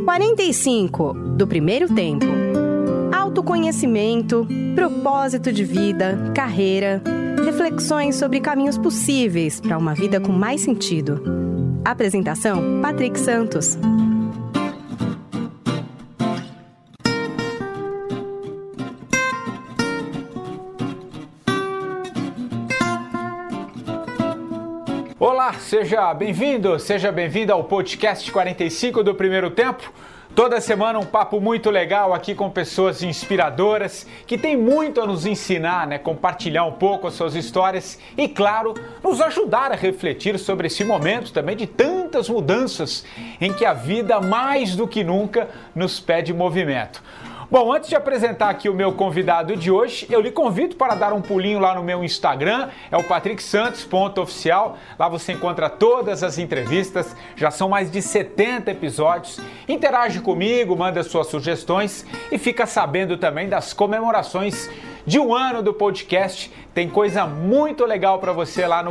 45 do primeiro tempo. Autoconhecimento, propósito de vida, carreira, reflexões sobre caminhos possíveis para uma vida com mais sentido. Apresentação: Patrick Santos. Olá, seja bem-vindo, seja bem-vinda ao podcast 45 do primeiro tempo. Toda semana um papo muito legal aqui com pessoas inspiradoras que têm muito a nos ensinar, compartilhar um pouco as suas histórias e, claro, nos ajudar a refletir sobre esse momento também de tantas mudanças em que a vida mais do que nunca nos pede movimento. Bom, antes de apresentar aqui o meu convidado de hoje, eu lhe convido para dar um pulinho lá no meu Instagram, é o patricksantos.oficial. Lá você encontra todas as entrevistas, já são mais de 70 episódios. Interage comigo, manda suas sugestões e fica sabendo também das comemorações de um ano do podcast. Tem coisa muito legal para você lá no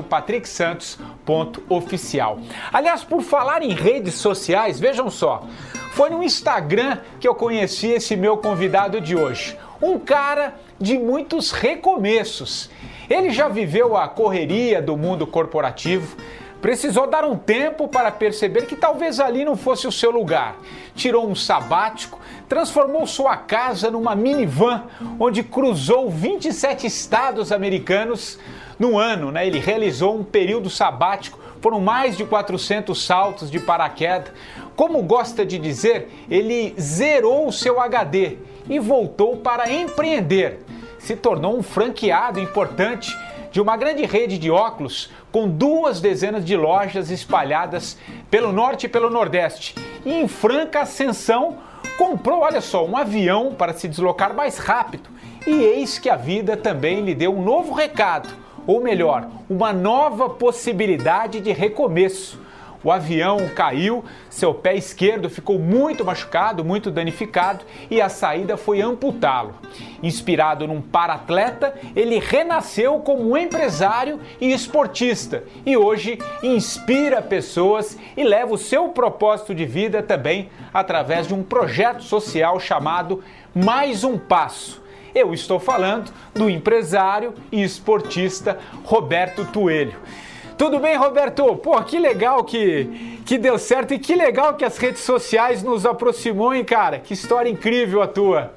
patricksantos.oficial. Aliás, por falar em redes sociais, vejam só, foi no Instagram que eu conheci esse meu convidado de hoje. Um cara de muitos recomeços. Ele já viveu a correria do mundo corporativo, precisou dar um tempo para perceber que talvez ali não fosse o seu lugar. Tirou um sabático, transformou sua casa numa minivan, onde cruzou 27 estados americanos no ano. Ele realizou um período sabático, foram mais de 400 saltos de paraquedas. Como gosta de dizer, ele zerou o seu HD e voltou para empreender. Se tornou um franqueado importante de uma grande rede de óculos com 2 dezenas de lojas espalhadas pelo norte e pelo nordeste. E em franca ascensão, comprou, olha só, um avião para se deslocar mais rápido. E eis que a vida também lhe deu um novo recado, ou melhor, uma nova possibilidade de recomeço. O avião caiu, seu pé esquerdo ficou muito machucado, muito danificado e a saída foi amputá-lo. Inspirado num para-atleta, ele renasceu como um empresário e esportista e hoje inspira pessoas e leva o seu propósito de vida também através de um projeto social chamado Mais um Passo. Eu estou falando do empresário e esportista Roberto Toelho. Tudo bem, Roberto? Pô, que legal que deu certo e que legal que as redes sociais nos aproximou, hein, cara? Que história incrível a tua.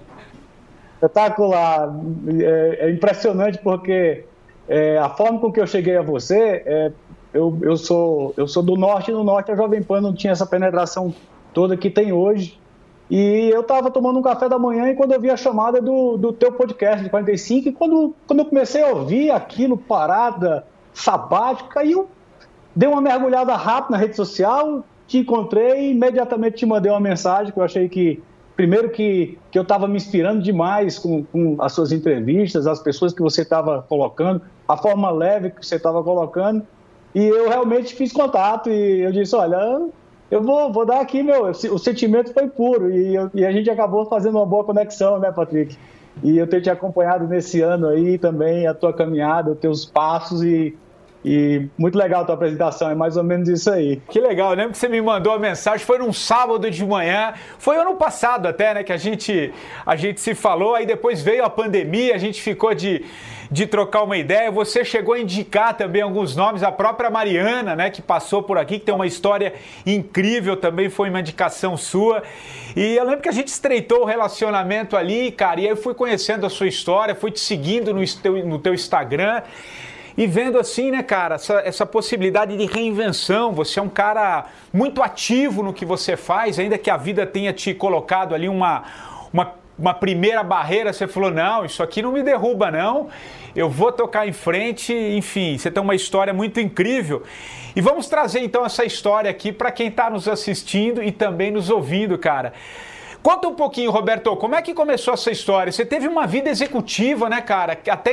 Espetacular. É impressionante porque a forma com que eu cheguei a você, eu sou do Norte, e no Norte a Jovem Pan não tinha essa penetração toda que tem hoje. E eu estava tomando um café da manhã e quando eu vi a chamada do teu podcast de 45, e quando eu comecei a ouvir aquilo, parada, sabática, aí eu dei uma mergulhada rápida na rede social, te encontrei e imediatamente te mandei uma mensagem que eu achei que, primeiro que eu estava me inspirando demais com as suas entrevistas, as pessoas que você estava colocando, a forma leve que você estava colocando, e eu realmente fiz contato e eu disse, olha, eu vou dar aqui, o sentimento foi puro e a gente acabou fazendo uma boa conexão, né, Patrick? E eu tenho te acompanhado nesse ano aí também, a tua caminhada, os teus passos e muito legal a tua apresentação, é mais ou menos isso aí. Que legal, eu lembro que você me mandou a mensagem, foi num sábado de manhã, foi ano passado até, que a gente se falou, aí depois veio a pandemia, a gente ficou de trocar uma ideia, você chegou a indicar também alguns nomes, a própria Mariana, que passou por aqui, que tem uma história incrível, também foi uma indicação sua, e eu lembro que a gente estreitou o relacionamento ali, cara, e aí eu fui conhecendo a sua história, fui te seguindo no teu Instagram, e vendo assim, cara, essa possibilidade de reinvenção, você é um cara muito ativo no que você faz, ainda que a vida tenha te colocado ali uma primeira barreira, você falou, não, isso aqui não me derruba não, eu vou tocar em frente, enfim, você tem uma história muito incrível. E vamos trazer então essa história aqui para quem está nos assistindo e também nos ouvindo, cara. Conta um pouquinho, Roberto, como é que começou essa história? Você teve uma vida executiva, cara? Até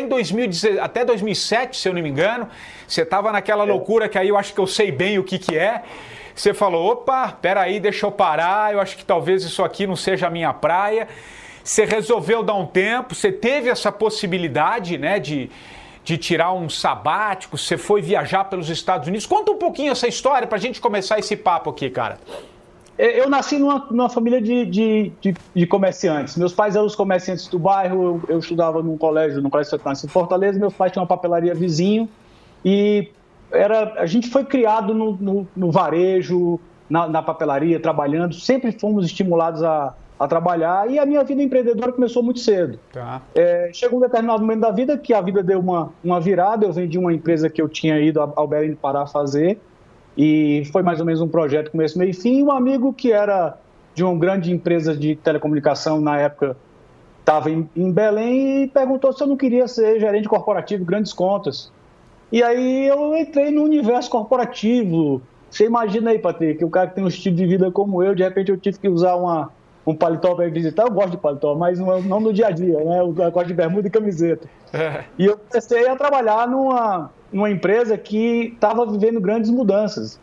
2007, se eu não me engano, você estava naquela loucura que aí eu acho que eu sei bem o que é. Você falou, opa, peraí, deixa eu parar, eu acho que talvez isso aqui não seja a minha praia. Você resolveu dar um tempo, você teve essa possibilidade, de tirar um sabático, você foi viajar pelos Estados Unidos. Conta um pouquinho essa história pra gente começar esse papo aqui, cara. Eu nasci numa família de comerciantes. Meus pais eram os comerciantes do bairro, eu estudava no colégio estadual em Fortaleza, meus pais tinham uma papelaria vizinho e a gente foi criado no varejo, na papelaria, trabalhando, sempre fomos estimulados a trabalhar e a minha vida empreendedora começou muito cedo. Tá. Chegou um determinado momento da vida que a vida deu uma virada, eu vendi uma empresa que eu tinha ido ao Belém do Pará fazer e foi mais ou menos um projeto começo, meio e fim. Um amigo que era de uma grande empresa de telecomunicação na época estava em Belém e perguntou se eu não queria ser gerente corporativo, grandes contas. E aí eu entrei no universo corporativo. Você imagina aí, Patrick, o cara que tem um estilo de vida como eu, de repente eu tive que usar um paletó para visitar. Eu gosto de paletó, mas não no dia a dia, né? Eu gosto de bermuda e camiseta. E eu comecei a trabalhar numa empresa que estava vivendo grandes mudanças.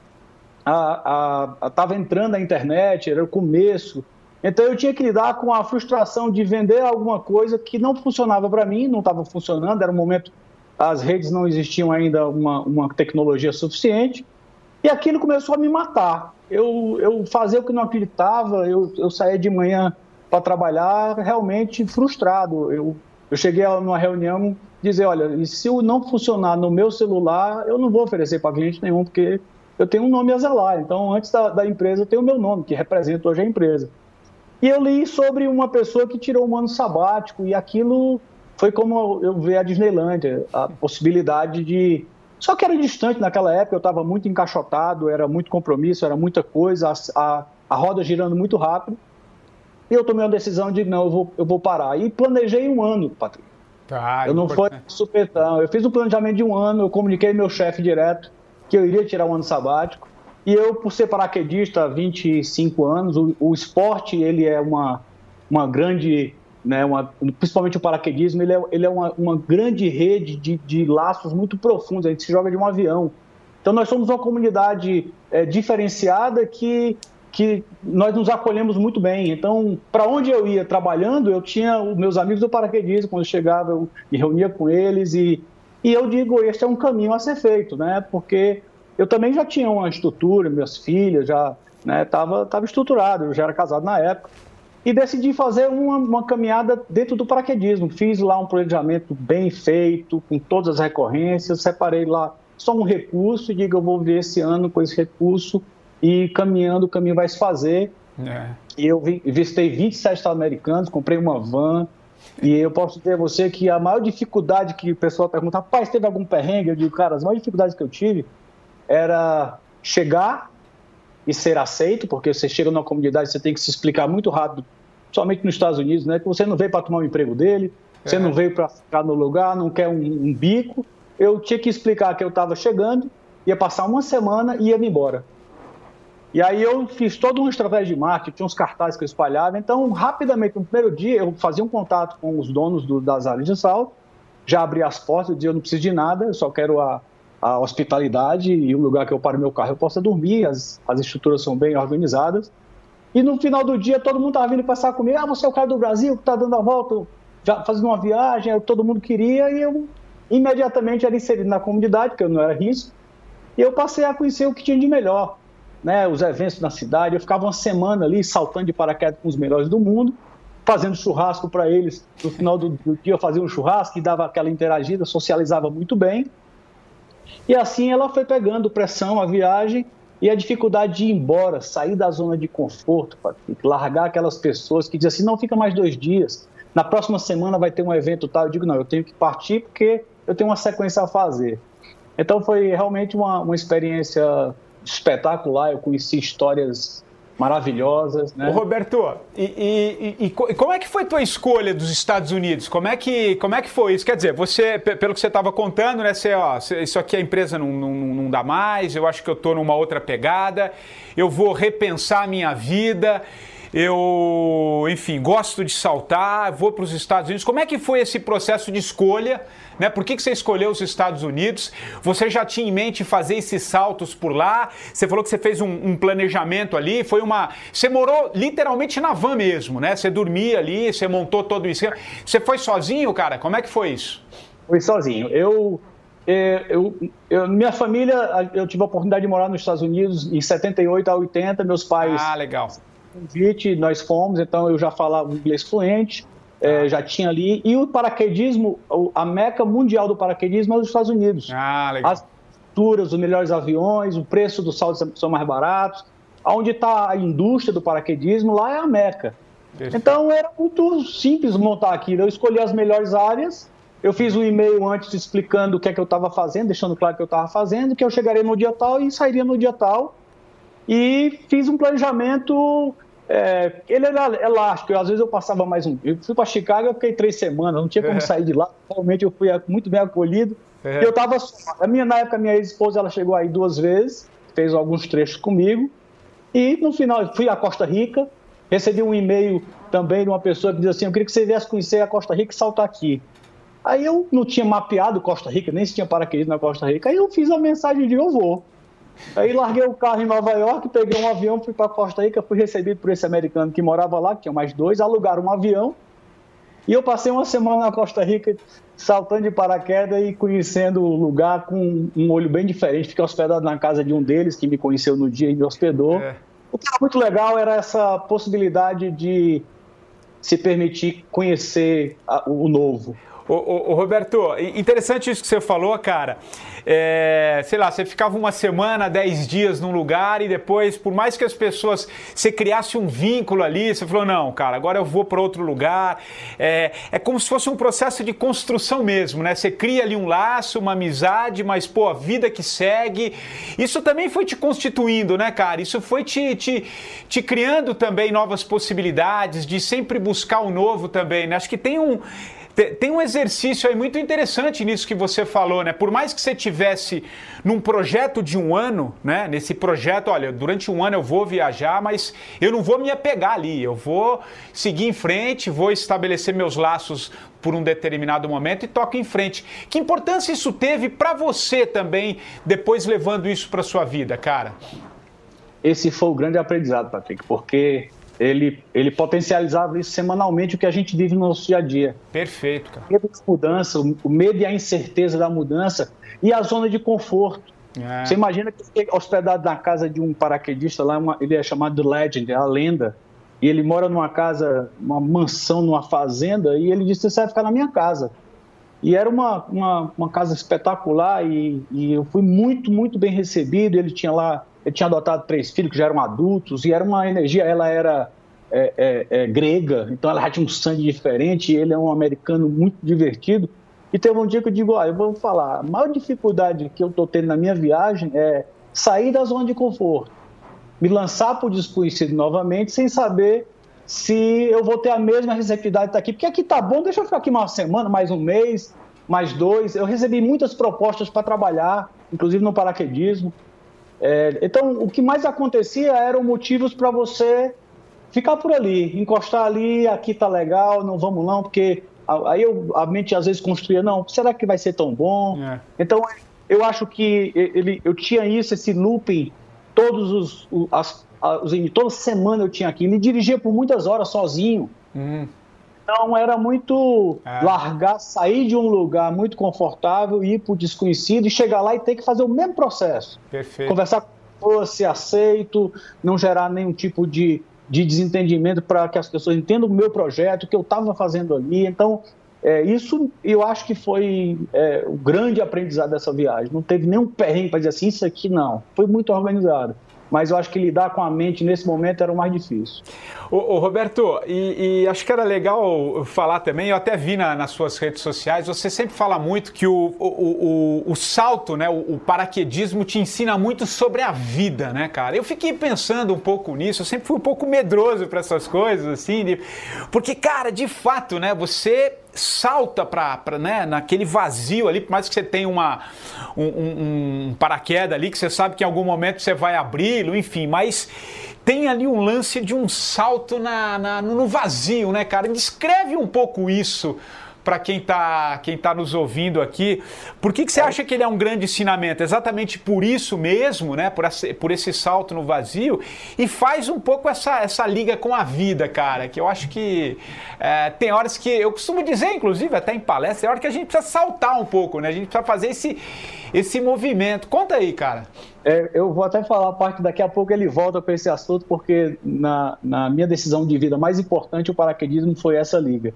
Estava entrando a internet, era o começo. Então eu tinha que lidar com a frustração de vender alguma coisa que não funcionava para mim, não estava funcionando, era um momento, as redes não existiam ainda uma tecnologia suficiente. E aquilo começou a me matar. Eu fazia o que não acreditava, eu saía de manhã para trabalhar realmente frustrado. Eu cheguei numa reunião dizer, olha, se eu não funcionar no meu celular, eu não vou oferecer para cliente nenhum, porque eu tenho um nome a zelar. Então, antes da empresa, eu tenho o meu nome, que representa hoje a empresa. E eu li sobre uma pessoa que tirou um ano sabático, e aquilo foi como eu vi a Disneylândia, a possibilidade de... Só que era distante naquela época, eu estava muito encaixotado, era muito compromisso, era muita coisa, a roda girando muito rápido. E eu tomei uma decisão de, não, eu vou parar. E planejei um ano, Patrick. Eu não fui supetão. Eu fiz um planejamento de um ano, eu comuniquei ao meu chefe direto que eu iria tirar um ano sabático. E eu, por ser paraquedista há 25 anos, o esporte, ele é uma grande... Né, principalmente o paraquedismo, ele é uma grande rede de laços muito profundos, a gente se joga de um avião. Então nós somos uma comunidade diferenciada que nós nos acolhemos muito bem. Então, para onde eu ia trabalhando, eu tinha os meus amigos do paraquedismo, quando eu chegava eu me reunia com eles e eu digo, este é um caminho a ser feito, né, porque eu também já tinha uma estrutura, minhas filhas, já estava estruturado, eu já era casado na época. E decidi fazer uma caminhada dentro do paraquedismo. Fiz lá um planejamento bem feito, com todas as recorrências, separei lá só um recurso e digo, eu vou ver esse ano com esse recurso e caminhando, o caminho vai se fazer. E eu visitei 27 estados americanos, comprei uma van e eu posso dizer a você que a maior dificuldade que o pessoal pergunta, rapaz, teve algum perrengue? Eu digo, cara, as maiores dificuldades que eu tive era chegar e ser aceito, porque você chega numa comunidade, você tem que se explicar muito rápido, somente nos Estados Unidos, né? Que você não veio para tomar o emprego dele, você não veio para ficar no lugar, não quer um bico. Eu tinha que explicar que eu estava chegando, ia passar uma semana e ia me embora. E aí eu fiz toda uma estratégia de marketing, tinha uns cartazes que eu espalhava. Então, rapidamente, no primeiro dia, eu fazia um contato com os donos das áreas de salto, já abria as portas, eu dizia, eu não preciso de nada, eu só quero a hospitalidade e o lugar que eu paro meu carro eu possa dormir, as estruturas são bem organizadas. E no final do dia todo mundo estava vindo passar comigo, você é o cara do Brasil que está dando a volta, já fazendo uma viagem, todo mundo queria, e eu imediatamente era inserido na comunidade, porque eu não era risco, e eu passei a conhecer o que tinha de melhor, né? Os eventos na cidade, eu ficava uma semana ali saltando de paraquedas com os melhores do mundo, fazendo churrasco para eles, no final do dia eu fazia um churrasco e dava aquela interagida, socializava muito bem. E assim ela foi pegando pressão, a viagem, e a dificuldade de ir embora, sair da zona de conforto, largar aquelas pessoas que dizem assim, não, fica mais 2 dias, na próxima semana vai ter um evento tal. Eu digo, não, eu tenho que partir porque eu tenho uma sequência a fazer. Então foi realmente uma experiência espetacular, eu conheci histórias maravilhosas, né? Ô, Roberto, e como é que foi tua escolha dos Estados Unidos? Como é que foi isso? Quer dizer, você, pelo que você estava contando, né, isso aqui a empresa não dá mais, eu acho que eu estou numa outra pegada, eu vou repensar a minha vida, eu, enfim, gosto de saltar, vou para os Estados Unidos. Como é que foi esse processo de escolha? Né? Por que você escolheu os Estados Unidos? Você já tinha em mente fazer esses saltos por lá? Você falou que você fez um planejamento ali, você morou literalmente na van mesmo, né? Você dormia ali, você montou todo o esquema. Você foi sozinho, cara? Como é que foi isso? Fui sozinho. minha família, eu tive a oportunidade de morar nos Estados Unidos em 78 a 80, meus pais... legal. Convite, nós fomos, então eu já falava inglês fluente, já tinha ali. E o paraquedismo, a meca mundial do paraquedismo é os Estados Unidos. Legal. As estruturas, os melhores aviões, o preço dos saltos são mais baratos. Onde está a indústria do paraquedismo, lá é a meca. Perfeito. Então era muito simples montar aquilo. Eu escolhi as melhores áreas, eu fiz um e-mail antes explicando o que é que eu estava fazendo, deixando claro o que eu estava fazendo, que eu chegaria no dia tal e sairia no dia tal. E fiz um planejamento, ele era elástico, às vezes eu passava mais eu fui para Chicago, eu fiquei 3 semanas, não tinha como sair de lá, realmente eu fui muito bem acolhido, eu estava só, na época a minha ex-esposa, ela chegou aí 2 vezes, fez alguns trechos comigo, e no final fui a Costa Rica, recebi um e-mail também de uma pessoa que dizia assim, eu queria que você viesse conhecer a Costa Rica e saltar aqui. Aí eu não tinha mapeado Costa Rica, nem se tinha paraquedismo na Costa Rica, aí eu fiz a mensagem de eu vou. Aí larguei o carro em Nova York, peguei um avião, fui para Costa Rica, fui recebido por esse americano que morava lá, que tinha mais 2, alugaram um avião, e eu passei uma semana na Costa Rica saltando de paraquedas e conhecendo o lugar com um olho bem diferente. Fiquei hospedado na casa de um deles, que me conheceu no dia e me hospedou. O que era muito legal era essa possibilidade de se permitir conhecer o novo. Ô Roberto, interessante isso que você falou, cara. Sei lá, você ficava uma semana, 10 dias num lugar e depois, por mais que as pessoas, você criasse um vínculo ali, você falou, não, cara, agora eu vou para outro lugar. É como se fosse um processo de construção mesmo, né? Você cria ali um laço, uma amizade, mas, pô, a vida que segue. Isso também foi te constituindo, né, cara? Isso foi te criando também novas possibilidades, de sempre buscar o novo também, né? Acho que tem um exercício aí muito interessante nisso que você falou, né? Por mais que você tivesse num projeto de 1 ano, né? Nesse projeto, olha, durante 1 ano eu vou viajar, mas eu não vou me apegar ali. Eu vou seguir em frente, vou estabelecer meus laços por um determinado momento e toco em frente. Que importância isso teve para você também, depois levando isso para sua vida, cara? Esse foi o grande aprendizado, Patrick, porque... Ele potencializava isso semanalmente, o que a gente vive no nosso dia a dia. Perfeito, cara. O medo de mudança, o medo e a incerteza da mudança e a zona de conforto. Você imagina que você é hospedado na casa de um paraquedista lá, ele é chamado de Legend, é a lenda, e ele mora numa casa, uma mansão, numa fazenda, e ele disse, você vai ficar na minha casa. E era uma casa espetacular e eu fui muito, muito bem recebido. Ele tinha adotado 3 filhos que já eram adultos e era uma energia, ela era grega, então ela já tinha um sangue diferente, ele é um americano muito divertido. E teve um dia que eu digo, eu vou falar, a maior dificuldade que eu estou tendo na minha viagem é sair da zona de conforto, me lançar para o desconhecido novamente, sem saber se eu vou ter a mesma receptividade de estar aqui, porque aqui tá bom, deixa eu ficar aqui uma semana, mais um mês, mais 2. Eu recebi muitas propostas para trabalhar, inclusive no paraquedismo. Então, o que mais acontecia eram motivos para você ficar por ali, encostar ali, aqui tá legal, não vamos não, porque aí a mente às vezes construía, não, será que vai ser tão bom? Então, eu acho que eu tinha esse looping, toda semana eu tinha aqui, ele dirigia por muitas horas sozinho. Então era muito largar, sair de um lugar muito confortável, ir para o desconhecido e chegar lá e ter que fazer o mesmo processo. Perfeito. Conversar com a pessoa, ser aceito, não gerar nenhum tipo de desentendimento para que as pessoas entendam o meu projeto, o que eu estava fazendo ali. Então, isso eu acho que foi o grande aprendizado dessa viagem. Não teve nenhum perrengue para dizer assim, isso aqui não. Foi muito organizado. Mas eu acho que lidar com a mente nesse momento era o mais difícil. Ô Roberto, e acho que era legal falar também, eu até vi nas suas redes sociais, você sempre fala muito que o salto, né, o paraquedismo te ensina muito sobre a vida, né, cara? Eu fiquei pensando um pouco nisso, eu sempre fui um pouco medroso para essas coisas, assim, porque, cara, de fato, né, você salta né, naquele vazio ali, por mais que você tenha um paraquedas ali, que você sabe que em algum momento você vai abri-lo, enfim, mas tem ali um lance de um salto no vazio, né, cara? Descreve um pouco isso para quem tá nos ouvindo aqui. Por que você acha que ele é um grande ensinamento? Exatamente por isso mesmo, né? Por esse salto no vazio, e faz um pouco essa liga com a vida, cara, que eu acho que tem horas que, eu costumo dizer, inclusive, até em palestra, tem hora que a gente precisa saltar um pouco, né? A gente precisa fazer esse movimento. Conta aí, cara. Eu vou até falar a parte, daqui a pouco ele volta para esse assunto, porque na minha decisão de vida mais importante, o paraquedismo foi essa liga.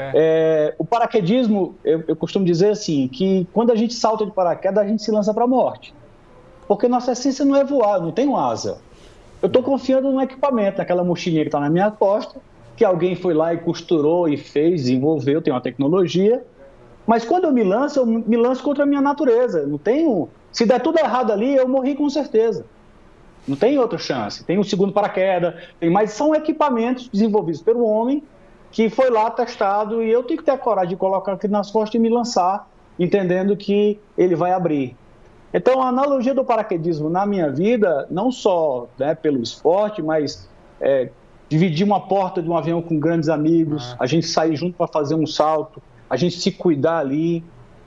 O paraquedismo, eu costumo dizer assim, que quando a gente salta de paraquedas, a gente se lança para a morte. Porque nossa essência não é voar, não tem asa. Eu estou confiando no equipamento, naquela mochilinha que está na minha costa, que alguém foi lá e costurou e fez, desenvolveu, tem uma tecnologia. Mas quando eu me lanço contra a minha natureza. Não tenho... Se der tudo errado ali, eu morri com certeza. Não tem outra chance. Tem o segundo paraquedas, mas são equipamentos desenvolvidos pelo homem que foi lá testado, e eu tenho que ter a coragem de colocar aqui nas costas e me lançar, entendendo que ele vai abrir. Então, a analogia do paraquedismo na minha vida, não só, né, pelo esporte, mas dividir uma porta de um avião com grandes amigos, a gente sair junto para fazer um salto, a gente se cuidar ali,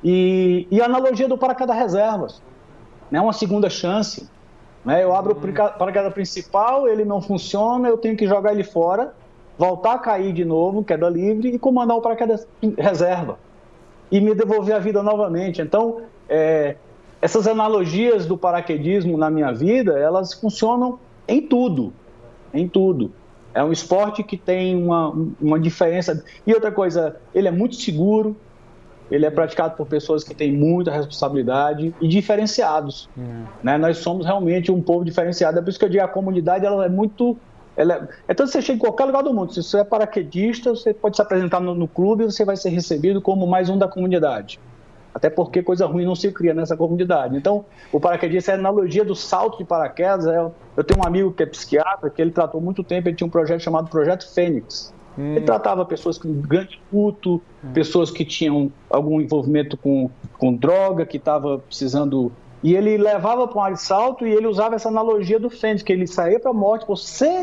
e a analogia do paraquedas reservas, né, uma segunda chance. Né, eu abro o paraquedas principal, ele não funciona, eu tenho que jogar ele fora, voltar a cair de novo, queda livre, e comandar o paraquedas reserva. E me devolver a vida novamente. Então, essas analogias do paraquedismo na minha vida, elas funcionam em tudo. Em tudo. É um esporte que tem uma diferença. E outra coisa, ele é muito seguro, ele é praticado por pessoas que têm muita responsabilidade e diferenciados. Né? Nós somos realmente um povo diferenciado. É por isso que eu digo, a comunidade ela é muito... Então, você chega em qualquer lugar do mundo, se você é paraquedista, você pode se apresentar no clube e você vai ser recebido como mais um da comunidade. Até porque coisa ruim não se cria nessa comunidade. Então, o paraquedista é a analogia do salto de paraquedas. Eu tenho um amigo que é psiquiatra, que ele tratou muito tempo, ele tinha um projeto chamado Projeto Fênix. Ele tratava pessoas com grande luto, pessoas que tinham algum envolvimento com droga, que estava precisando... E ele levava para um área de salto e ele usava essa analogia do Fênix, que ele saía para a morte, você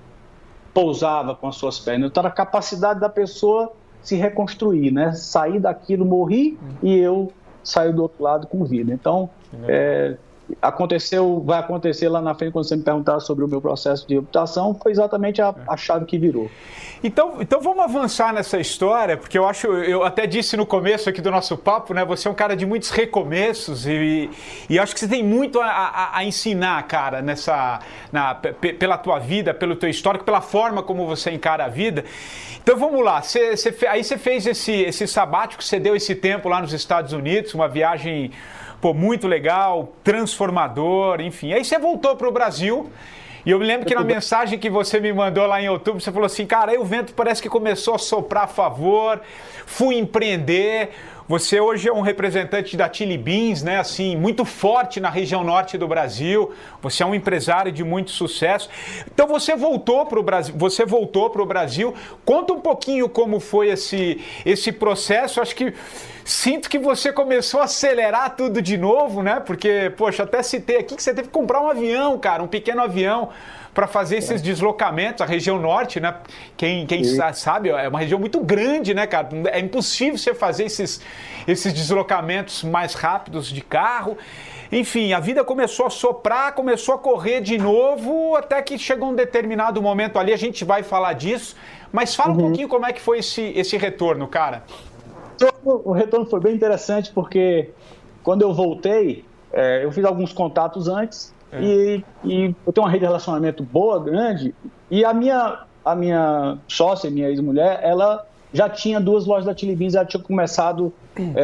pousava com as suas pernas. Então, a capacidade da pessoa se reconstruir, né? Sair daquilo, morri, e eu saio do outro lado com vida. Então, vai acontecer lá na frente, quando você me perguntar sobre o meu processo de optação, foi exatamente a chave que virou. Então vamos avançar nessa história, porque eu até disse no começo aqui do nosso papo, né? Você é um cara de muitos recomeços e acho que você tem muito a ensinar, cara, pela tua vida, pelo teu histórico, pela forma como você encara a vida. Então vamos lá, aí você fez esse sabático, você deu esse tempo lá nos Estados Unidos, uma viagem muito legal, transformador, enfim. Aí você voltou para o Brasil. E eu me lembro que na mensagem que você me mandou lá em outubro, você falou assim, cara, aí o vento parece que começou a soprar a favor, fui empreender. Você hoje é um representante da Chili Beans, né, assim, muito forte na região norte do Brasil. Você é um empresário de muito sucesso. Então você voltou para o Brasil. Conta um pouquinho como foi esse processo. Acho que sinto que você começou a acelerar tudo de novo, né? Porque, poxa, até citei aqui que você teve que comprar um avião, cara, um pequeno avião, para fazer esses deslocamentos. A região norte, né? Quem sabe, é uma região muito grande, né, cara? É impossível você fazer esses deslocamentos mais rápidos de carro. Enfim, a vida começou a soprar, começou a correr de novo, até que chegou um determinado momento ali, a gente vai falar disso. Mas fala um pouquinho como é que foi esse retorno, cara. O retorno foi bem interessante, porque quando eu voltei, eu fiz alguns contatos antes, e eu tenho uma rede de relacionamento boa, grande, e a minha sócia, minha ex-mulher, ela já tinha 2 lojas da Chili Beans, ela tinha começado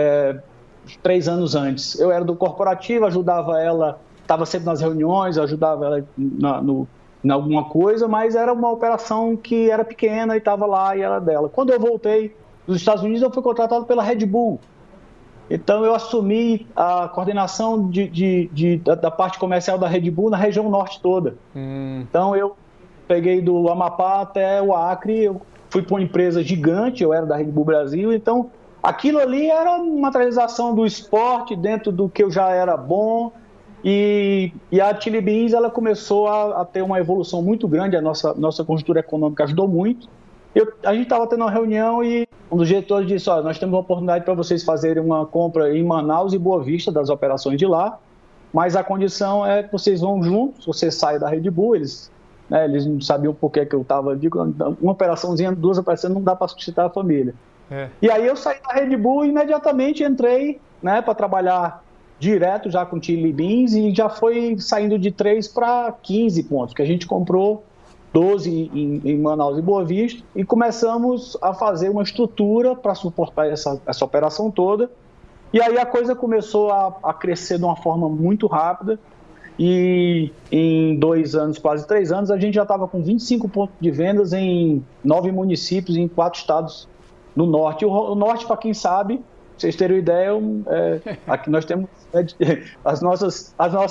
3 anos antes. Eu era do corporativo, ajudava ela, estava sempre nas reuniões, ajudava ela em alguma coisa, mas era uma operação que era pequena e estava lá e era dela. Quando eu voltei dos Estados Unidos, eu fui contratado pela Red Bull. Então, eu assumi a coordenação da parte comercial da Red Bull na região norte toda. Então, eu peguei do Amapá até o Acre, eu fui para uma empresa gigante, eu era da Red Bull Brasil, então aquilo ali era uma materialização do esporte dentro do que eu já era bom, e a Chili Beans ela começou a ter uma evolução muito grande, a nossa conjuntura econômica ajudou muito, A gente estava tendo uma reunião e um dos diretores disse, olha, nós temos uma oportunidade para vocês fazerem uma compra em Manaus e Boa Vista das operações de lá, mas a condição é que vocês vão juntos, você sai da Red Bull, eles não sabiam por que eu estava, uma operaçãozinha, 2 operações não dá para sustentar a família. E aí eu saí da Red Bull e imediatamente entrei, né, para trabalhar direto já com o Chili Beans e já foi saindo de 3 para 15 pontos, que a gente comprou 12 em Manaus e Boa Vista e começamos a fazer uma estrutura para suportar essa operação toda. E aí a coisa começou a crescer de uma forma muito rápida e em 2 anos, quase 3 anos, a gente já estava com 25 pontos de vendas em 9 municípios em 4 estados no norte. O norte, para quem sabe, pra vocês terem uma ideia, aqui nós temos as nossas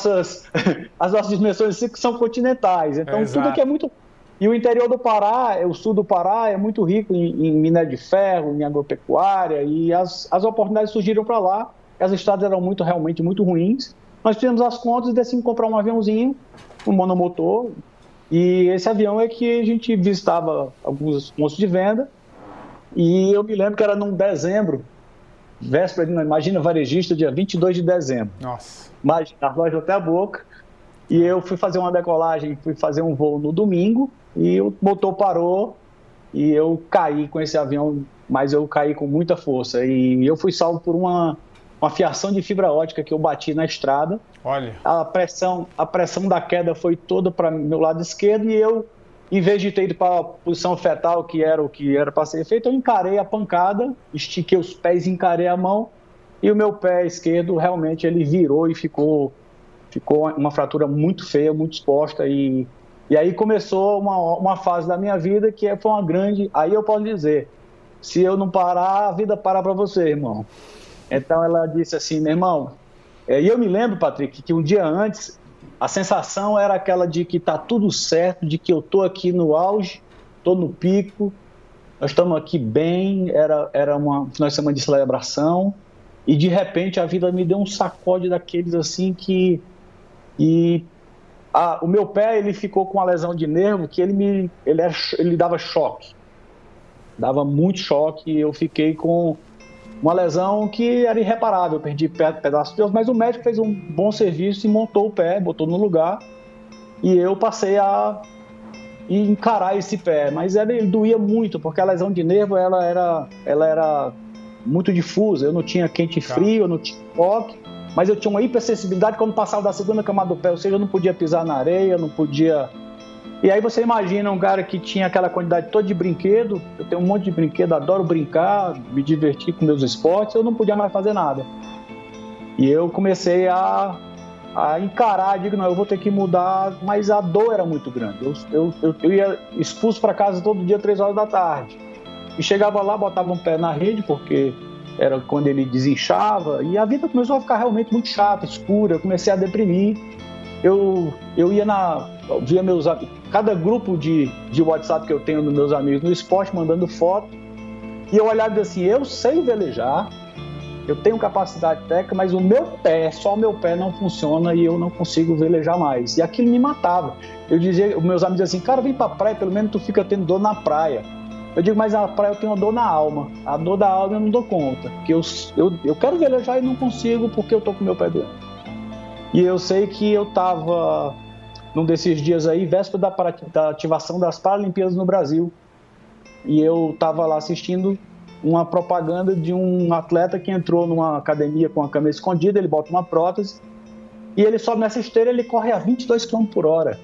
dimensões que são continentais. Então, tudo aqui é muito... E o interior do Pará, o sul do Pará, é muito rico em minério de ferro, em agropecuária, e as oportunidades surgiram para lá. As estradas eram realmente muito ruins. Nós fizemos as contas e decidimos comprar um aviãozinho, um monomotor, e esse avião é que a gente visitava alguns pontos de venda, e eu me lembro que era num dezembro, véspera, imagina, varejista, dia 22 de dezembro. Nossa. Imagina, a loja até a boca. E eu fui fazer uma decolagem, fui fazer um voo no domingo, e o motor parou, e eu caí com esse avião, mas eu caí com muita força. E eu fui salvo por uma fiação de fibra ótica que eu bati na estrada. Olha. A pressão da queda foi toda para o meu lado esquerdo, e eu, em vez de ter ido para a posição fetal, que era o que era para ser feito, eu encarei a pancada, estiquei os pés, encarei a mão, e o meu pé esquerdo realmente ele virou e ficou uma fratura muito feia, muito exposta, e aí começou uma fase da minha vida que foi uma grande... Aí eu posso dizer, se eu não parar, a vida para para você, irmão. Então ela disse assim, meu irmão... E eu me lembro, Patrick, que um dia antes, a sensação era aquela de que tá tudo certo, de que eu tô aqui no auge, tô no pico, nós estamos aqui bem, era uma final de semana de celebração, e de repente a vida me deu um sacode daqueles assim que... o meu pé ele ficou com uma lesão de nervo que ele dava choque, dava muito choque, e eu fiquei com uma lesão que era irreparável, eu perdi pedaço de Deus, mas o médico fez um bom serviço e montou o pé, botou no lugar, e eu passei a encarar esse pé, mas ele doía muito, porque a lesão de nervo ela era muito difusa, eu não tinha quente e frio, eu não tinha choque, mas eu tinha uma hipersensibilidade quando passava da segunda camada do pé, ou seja, eu não podia pisar na areia, eu não podia... E aí você imagina um cara que tinha aquela quantidade toda de brinquedo, eu tenho um monte de brinquedo, adoro brincar, me divertir com meus esportes, eu não podia mais fazer nada. E eu comecei a encarar, digo, não, eu vou ter que mudar, mas a dor era muito grande. Eu ia expulso para casa todo dia, 3 horas da tarde. E chegava lá, botava um pé na rede, porque... era quando ele desinchava, e a vida começou a ficar realmente muito chata, escura, eu comecei a deprimir. Eu via meus amigos, cada grupo de WhatsApp que eu tenho dos meus amigos no esporte, mandando foto, e eu olhava assim, eu sei velejar, eu tenho capacidade técnica, mas só o meu pé não funciona e eu não consigo velejar mais. E aquilo me matava. Eu dizia, meus amigos diziam assim, cara, vem pra praia, pelo menos tu fica tendo dor na praia. Eu digo, mas na praia eu tenho uma dor na alma. A dor da alma eu não dou conta. Porque eu quero velejar e não consigo porque eu tô com o meu pé doente. E eu sei que eu estava, num desses dias aí, véspera da ativação das Paralimpíadas no Brasil. E eu estava lá assistindo uma propaganda de um atleta que entrou numa academia com a câmera escondida, ele bota uma prótese, e ele sobe nessa esteira e ele corre a 22 km por hora.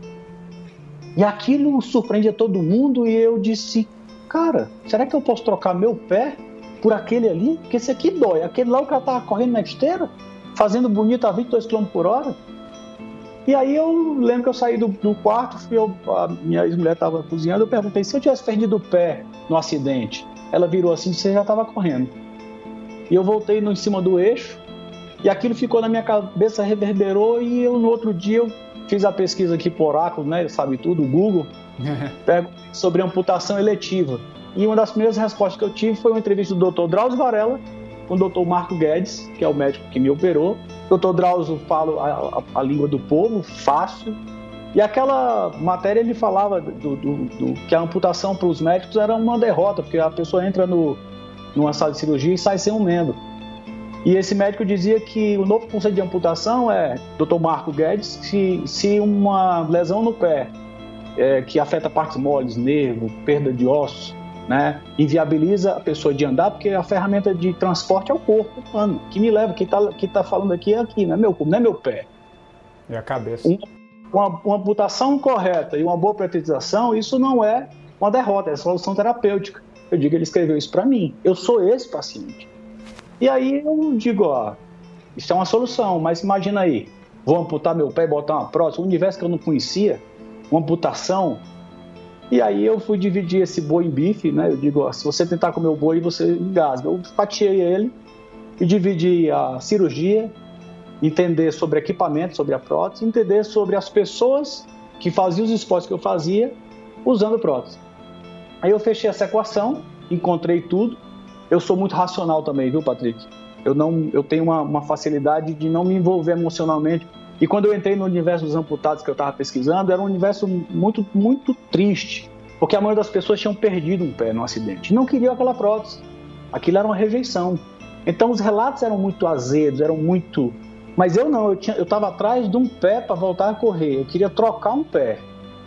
E aquilo surpreende a todo mundo, e eu disse... cara, será que eu posso trocar meu pé por aquele ali? Porque esse aqui dói. Aquele lá o cara tava correndo na esteira, fazendo bonito a 22 km por hora. E aí eu lembro que eu saí do quarto, a minha ex-mulher estava cozinhando, eu perguntei, se eu tivesse perdido o pé no acidente? Ela virou assim, você já estava correndo. E eu voltei em cima do eixo, e aquilo ficou na minha cabeça, reverberou, e eu no outro dia eu fiz a pesquisa aqui por Oráculo, né, sabe tudo, o Google, sobre amputação eletiva. E uma das primeiras respostas que eu tive foi uma entrevista do Dr. Drauzio Varela com o Dr. Marco Guedes, que é o médico que me operou. O Dr. Drauzio fala a língua do povo, fácil, E aquela matéria ele falava que a amputação para os médicos era uma derrota, porque a pessoa entra numa sala de cirurgia e sai sem um membro. E esse médico dizia que o novo conceito de amputação é, Dr. Marco Guedes, se uma lesão no pé, que afeta partes moles, nervo, perda de ossos, né, inviabiliza a pessoa de andar, porque a ferramenta de transporte é o corpo humano, que me leva, que tá falando aqui é aqui, não é meu corpo, não é meu pé. É a cabeça. Uma amputação correta e uma boa protetização, isso não é uma derrota, é solução terapêutica. Eu digo, ele escreveu isso para mim, eu sou esse paciente. E aí eu digo, isso é uma solução, mas imagina aí, vou amputar meu pé e botar uma prótese, um universo que eu não conhecia, uma amputação. E aí eu fui dividir esse boi em bife, né? Eu digo, se você tentar comer o boi, você engasga. Eu fatiei ele e dividi a cirurgia, entender sobre equipamento, sobre a prótese, entender sobre as pessoas que faziam os esportes que eu fazia usando prótese. Aí eu fechei essa equação, encontrei tudo. Eu sou muito racional também, viu, Patrick? Eu tenho uma facilidade de não me envolver emocionalmente. E quando eu entrei no universo dos amputados que eu estava pesquisando, era um universo muito, muito triste, porque a maioria das pessoas tinham perdido um pé no acidente. Não queriam aquela prótese. Aquilo era uma rejeição. Então os relatos eram muito azedos, eram muito... Mas eu não, eu estava atrás de um pé para voltar a correr. Eu queria trocar um pé.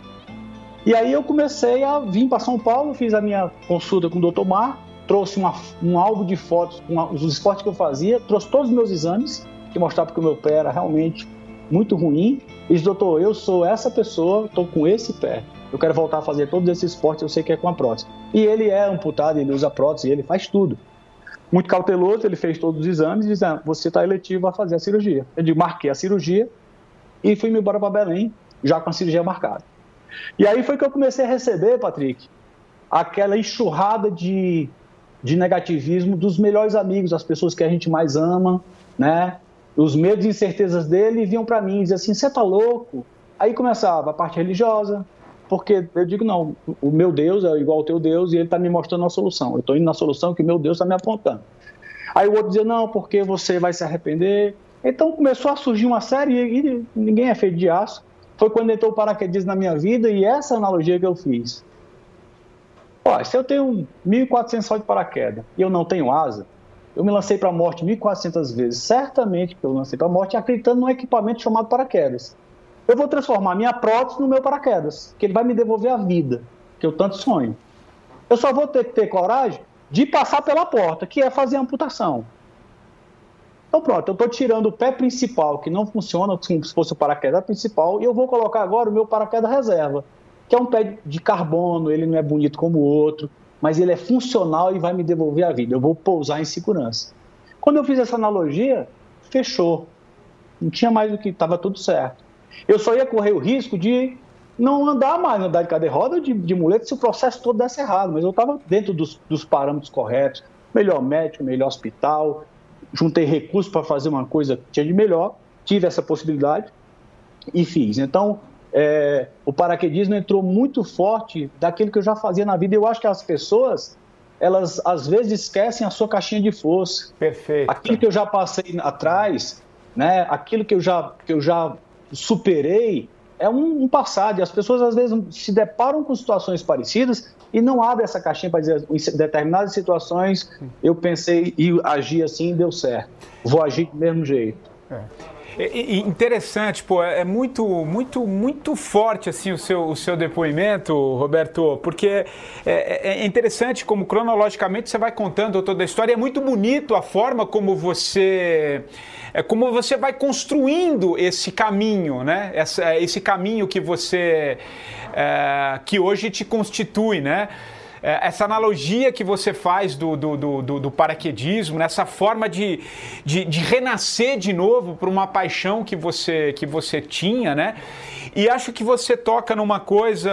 E aí eu comecei a vir para São Paulo, fiz a minha consulta com o Dr. Mar, trouxe um álbum de fotos com os esportes que eu fazia, trouxe todos os meus exames, que mostravam que o meu pé era realmente muito ruim, e disse, doutor, eu sou essa pessoa, estou com esse pé, eu quero voltar a fazer todos esses esportes, eu sei que é com a prótese. E ele é amputado, ele usa prótese, ele faz tudo. Muito cauteloso, ele fez todos os exames e disse, você está eletivo a fazer a cirurgia. Eu digo, marquei a cirurgia e fui embora para Belém, já com a cirurgia marcada. E aí foi que eu comecei a receber, Patrick, aquela enxurrada de negativismo dos melhores amigos, das pessoas que a gente mais ama, né? Os medos e incertezas dele vinham para mim e diziam assim, você tá louco? Aí começava a parte religiosa, porque eu digo, não, o meu Deus é igual ao teu Deus e ele está me mostrando a solução. Eu estou indo na solução que o meu Deus está me apontando. Aí o outro dizia, não, porque você vai se arrepender. Então começou a surgir uma série e ninguém é feito de aço. Foi quando entrou o paraquedismo na minha vida e essa analogia que eu fiz. Ó, se eu tenho 1.400 só de paraquedas e eu não tenho asa, eu me lancei para a morte 1.400 vezes. Certamente que eu lancei para a morte acreditando num equipamento chamado paraquedas. Eu vou transformar minha prótese no meu paraquedas, que ele vai me devolver a vida, que eu tanto sonho. Eu só vou ter que ter coragem de passar pela porta, que é fazer a amputação. Então pronto, eu estou tirando o pé principal, que não funciona como se fosse o paraquedas principal, e eu vou colocar agora o meu paraquedas reserva, que é um pé de carbono, ele não é bonito como o outro, mas ele é funcional e vai me devolver a vida. Eu vou pousar em segurança. Quando eu fiz essa analogia, fechou. Não tinha mais o que, estava tudo certo. Eu só ia correr o risco de não andar mais, andar de cadeira de roda, de muleta, se o processo todo desse errado. Mas eu estava dentro dos parâmetros corretos, melhor médico, melhor hospital, juntei recursos para fazer uma coisa que tinha de melhor, tive essa possibilidade e fiz. Então, o paraquedismo entrou muito forte daquilo que eu já fazia na vida. Eu acho que as pessoas, elas às vezes esquecem a sua caixinha de força. Perfeito. Aquilo que eu já passei atrás, né? Aquilo que eu já superei, é um passado. E as pessoas às vezes se deparam com situações parecidas e não abrem essa caixinha para dizer, em determinadas situações eu pensei e agi assim e deu certo. Vou agir do mesmo jeito. Interessante, pô, é muito, muito, muito forte assim o seu depoimento, Roberto, porque é interessante como cronologicamente você vai contando toda a história, é muito bonito a forma como você vai construindo esse caminho, né? Esse caminho que você que hoje te constitui, né? Essa analogia que você faz do paraquedismo, essa forma de renascer de novo por uma paixão que você tinha, né? E acho que você toca numa coisa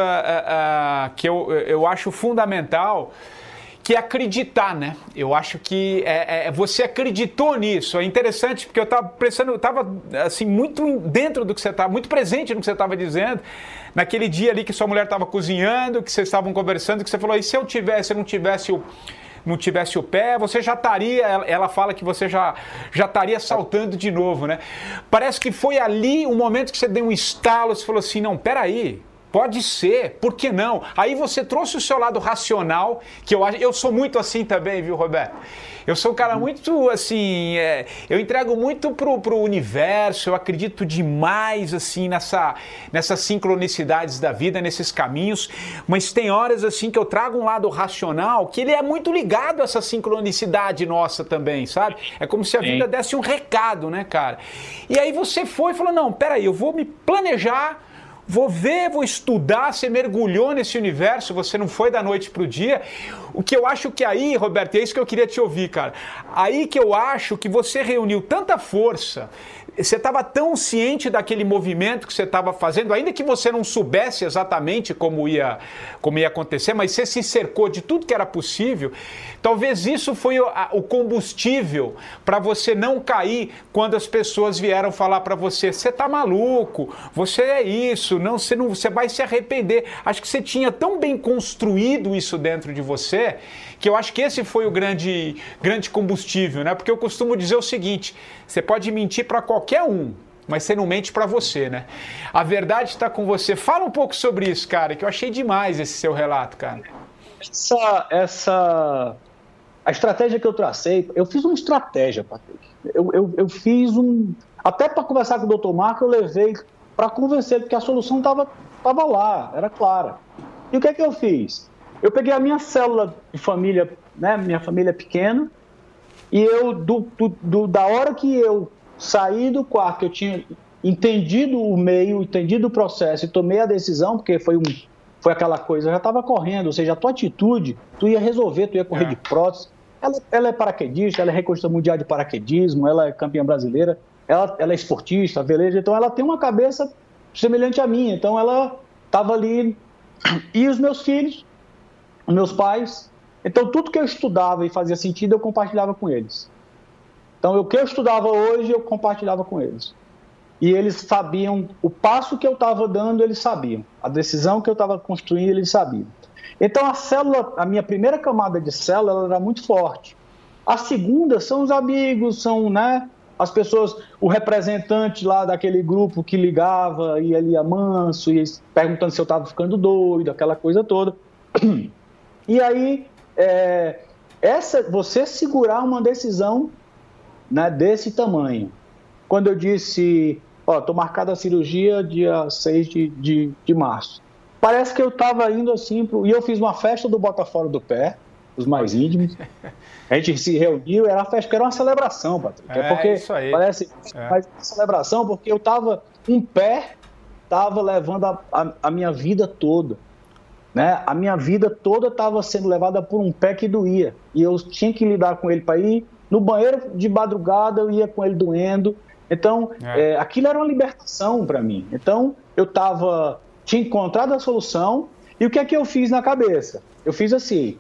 que eu acho fundamental, que é acreditar, né? Eu acho que você acreditou nisso. É interessante, porque eu estava assim, muito dentro do que você estava, muito presente no que você estava dizendo, naquele dia ali que sua mulher estava cozinhando, que vocês estavam conversando, que você falou, e se eu não tivesse não tivesse o pé, você já estaria, ela fala que você já estaria saltando de novo, né? Parece que foi ali o momento que você deu um estalo, você falou assim, não, peraí, pode ser, por que não? Aí você trouxe o seu lado racional, que eu sou muito assim também, viu, Roberto? Eu sou um cara muito, assim, eu entrego muito pro universo, eu acredito demais, assim, nessas sincronicidades da vida, nesses caminhos, mas tem horas, assim, que eu trago um lado racional, que ele é muito ligado a essa sincronicidade nossa também, sabe? É como se a vida desse um recado, né, cara? E aí você foi e falou, não, peraí, eu vou me planejar, vou ver, vou estudar, você mergulhou nesse universo, você não foi da noite pro dia. O que eu acho que aí, Roberto, é isso que eu queria te ouvir, cara. Aí que eu acho que você reuniu tanta força, você estava tão ciente daquele movimento que você estava fazendo, ainda que você não soubesse exatamente como ia acontecer, mas você se cercou de tudo que era possível. Talvez isso foi o combustível para você não cair quando as pessoas vieram falar para você, você tá maluco, você é isso, você vai se arrepender. Acho que você tinha tão bem construído isso dentro de você, que eu acho que esse foi o grande combustível, né? Porque eu costumo dizer o seguinte, você pode mentir para qualquer um, mas você não mente para você, né? A verdade está com você. Fala um pouco sobre isso, cara, que eu achei demais esse seu relato, cara. A estratégia que eu tracei, eu fiz uma estratégia, Patrick. Eu fiz até para conversar com o Dr. Marco, eu levei para convencer, porque a solução estava lá, era clara. E o que é que eu fiz? Eu peguei a minha célula de família, né, minha família pequena, e eu, da hora que eu saí do quarto, que eu tinha entendido o meio, entendido o processo e tomei a decisão, porque foi aquela coisa, eu já estava correndo, ou seja, a tua atitude, tu ia resolver, tu ia correr de prótese. Ela é paraquedista, ela é recordista mundial de paraquedismo, ela é campeã brasileira, ela é esportista, veleja, então ela tem uma cabeça semelhante à minha, então ela estava ali. E os meus filhos, os meus pais, então tudo que eu estudava e fazia sentido, eu compartilhava com eles. Então o que eu estudava hoje, eu compartilhava com eles. E eles sabiam, o passo que eu estava dando, eles sabiam. A decisão que eu estava construindo, eles sabiam. Então a minha primeira camada de célula, ela era muito forte. A segunda são os amigos, são, né, as pessoas, o representante lá daquele grupo que ligava, ia ali a manso, ia perguntando se eu estava ficando doido, aquela coisa toda. E aí, você segurar uma decisão, né, desse tamanho. Quando eu disse, estou marcada a cirurgia dia 6 de março. Parece que eu estava indo assim, e eu fiz uma festa do Bota Fora do Pé, os mais íntimos. A gente se reuniu, era uma festa, que era uma celebração, Patrick. Porque isso aí. Parece uma celebração, porque eu estava, um pé estava levando a minha vida toda. Né? A minha vida toda estava sendo levada por um pé que doía. E eu tinha que lidar com ele para ir no banheiro de madrugada, eu ia com ele doendo. Então, aquilo era uma libertação para mim. Então, eu tinha encontrado a solução, e o que é que eu fiz na cabeça? Eu fiz assim,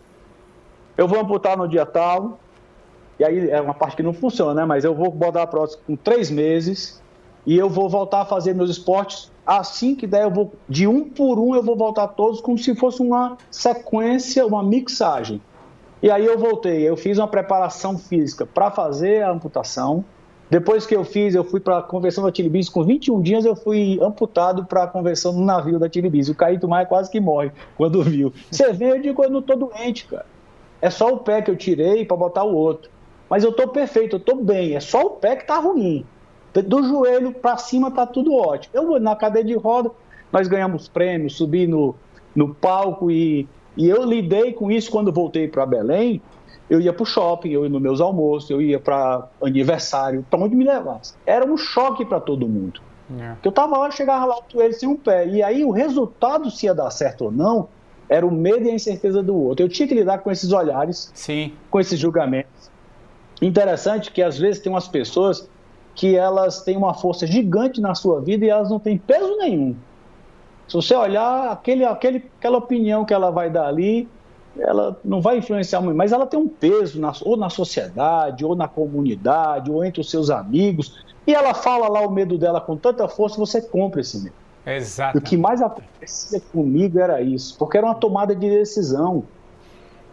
eu vou amputar no dia tal, e aí é uma parte que não funciona, né? Mas eu vou botar a prótese com 3 meses, e eu vou voltar a fazer meus esportes, assim que der, eu vou, de um por um, eu vou voltar todos como se fosse uma sequência, uma mixagem. E aí eu voltei, eu fiz uma preparação física para fazer a amputação. Depois que eu fui para a conversão da Tilibis, com 21 dias eu fui amputado para a conversão no navio da Tilibis. O Caíto Maia quase que morre quando viu. Você vê, eu digo, eu não estou doente, cara. É só o pé que eu tirei para botar o outro. Mas eu estou perfeito, eu estou bem. É só o pé que está ruim. Do joelho para cima está tudo ótimo. Eu vou na cadeira de roda, nós ganhamos prêmios, subi no palco e eu lidei com isso quando voltei para Belém. Eu ia para o shopping, eu ia nos meus almoços, eu ia para aniversário, para onde me levasse. Era um choque para todo mundo. Porque eu estava lá, chegava lá, ele sem um pé. E aí o resultado, se ia dar certo ou não, era o medo e a incerteza do outro. Eu tinha que lidar com esses olhares, com esses julgamentos. Interessante que às vezes tem umas pessoas que elas têm uma força gigante na sua vida e elas não têm peso nenhum. Se você olhar, aquela opinião que ela vai dar ali, ela não vai influenciar muito, mas ela tem um peso ou na sociedade, ou na comunidade, ou entre os seus amigos, e ela fala lá o medo dela com tanta força, você compra esse medo. Exato. O que mais acontecia comigo era isso, porque era uma tomada de decisão.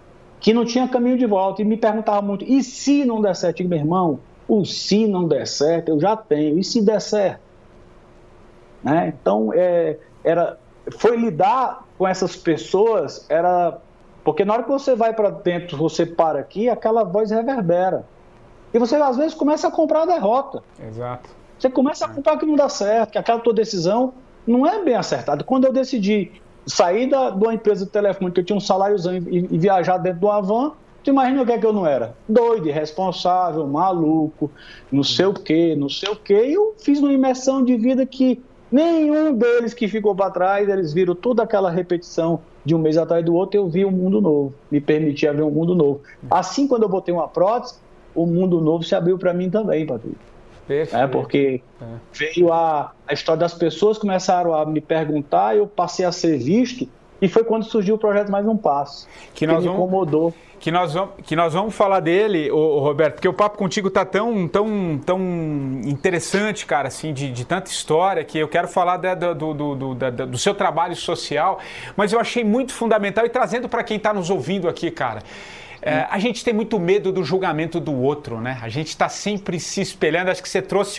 que não tinha caminho de volta, e me perguntava muito, e se não der certo? Eu digo, meu irmão, o se não der certo, eu já tenho, e se der certo? Né? Então, foi lidar com essas pessoas, porque na hora que você vai para dentro, você para aqui, aquela voz reverbera. E você, às vezes, começa a comprar a derrota. Exato. Você começa a comprar que não dá certo, que aquela tua decisão não é bem acertada. Quando eu decidi sair de uma empresa de telefone, que eu tinha um saláriozão, e viajar dentro de uma van, tu imagina o que é que eu não era? Doido, irresponsável, maluco, não sei o quê. E eu fiz uma imersão de vida que nenhum deles que ficou para trás, eles viram toda aquela repetição de um mês atrás do outro, eu vi um mundo novo, me permitia ver um mundo novo. Assim, quando eu botei uma prótese, o mundo novo se abriu para mim também, Patrick. Porque veio a história das pessoas, começaram a me perguntar, eu passei a ser visto, e foi quando surgiu o projeto Mais Um Passo, que me incomodou. Que nós vamos falar dele, Roberto, porque o papo contigo tá tão interessante, cara, assim, de tanta história, que eu quero falar do seu trabalho social, mas eu achei muito fundamental, e trazendo para quem está nos ouvindo aqui, cara. A gente tem muito medo do julgamento do outro, né? A gente está sempre se espelhando. Acho que você trouxe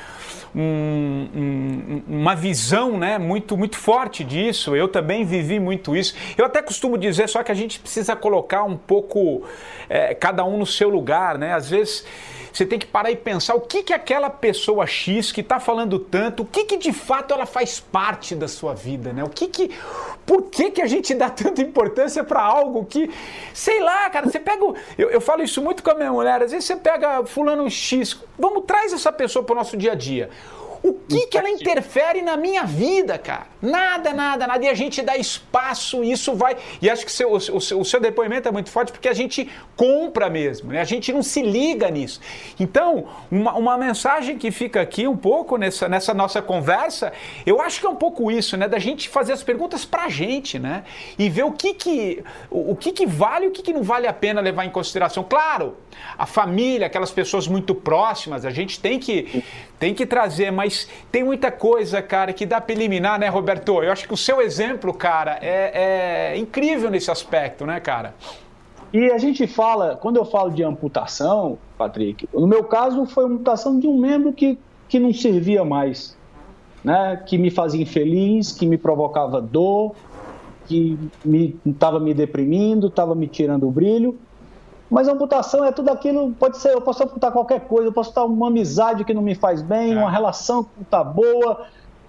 uma visão, né, muito, muito forte disso. Eu também vivi muito isso. Eu até costumo dizer só que a gente precisa colocar um pouco cada um no seu lugar, né? Às vezes você tem que parar e pensar o que aquela pessoa X que está falando tanto, o que de fato ela faz parte da sua vida, né? Por que a gente dá tanta importância para algo que, sei lá, cara, você pega... Eu falo isso muito com a minha mulher, às vezes você pega fulano X, traz essa pessoa para o nosso dia a dia. O que ela interfere na minha vida, cara? Nada. E a gente dá espaço, isso vai... E acho que o seu depoimento é muito forte porque a gente compra mesmo, né? A gente não se liga nisso. Então, uma mensagem que fica aqui um pouco nessa nossa conversa, eu acho que é um pouco isso, né? Da gente fazer as perguntas pra gente, né? E ver o que vale e o que não vale a pena levar em consideração. Claro, a família, aquelas pessoas muito próximas, a gente tem que trazer, mas tem muita coisa, cara, que dá para eliminar, né, Roberto? Eu acho que o seu exemplo, cara, é incrível nesse aspecto, né, cara? E a gente fala, quando eu falo de amputação, Patrick, no meu caso foi uma amputação de um membro que não servia mais, né? Que me fazia infeliz, que me provocava dor, que estava me deprimindo, estava me tirando o brilho. Mas a amputação é tudo aquilo, pode ser, eu posso amputar qualquer coisa, eu posso estar uma amizade que não me faz bem, uma relação que não está boa,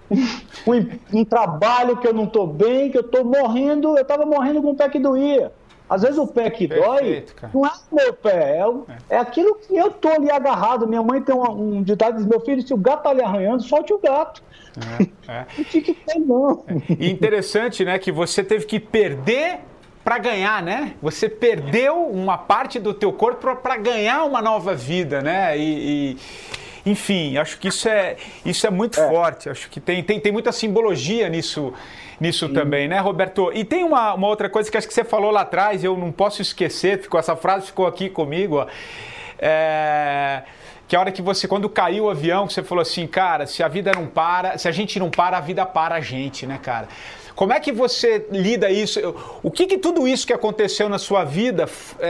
um trabalho que eu não estou bem, que eu estou morrendo, eu estava morrendo com o pé que doía. Às vezes o pé que dói não é o meu pé, é aquilo que eu estou ali agarrado. Minha mãe tem um ditado, diz, meu filho, se o gato está ali arranhando, solte o gato. Não fique pé, não. E interessante, né, que você teve que perder para ganhar, né? Você perdeu uma parte do teu corpo para ganhar uma nova vida, né? Enfim, acho que isso é muito forte. Acho que tem muita simbologia nisso também, né, Roberto? E tem uma outra coisa que acho que você falou lá atrás, eu não posso esquecer, essa frase ficou aqui comigo, ó. Que a hora que quando caiu o avião, que você falou assim, cara, se a gente não para, a vida para a gente, né, cara? Como é que você lida isso? O que tudo isso que aconteceu na sua vida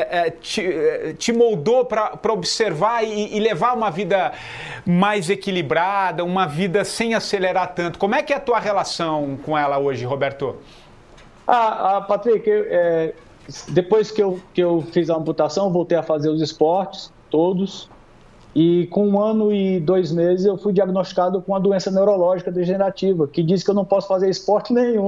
te moldou para observar e levar uma vida mais equilibrada, uma vida sem acelerar tanto? Como é que é a tua relação com ela hoje, Roberto? Patrick, depois que eu fiz a amputação, voltei a fazer os esportes, todos. E com 1 ano e 2 meses eu fui diagnosticado com uma doença neurológica degenerativa, que diz que eu não posso fazer esporte nenhum.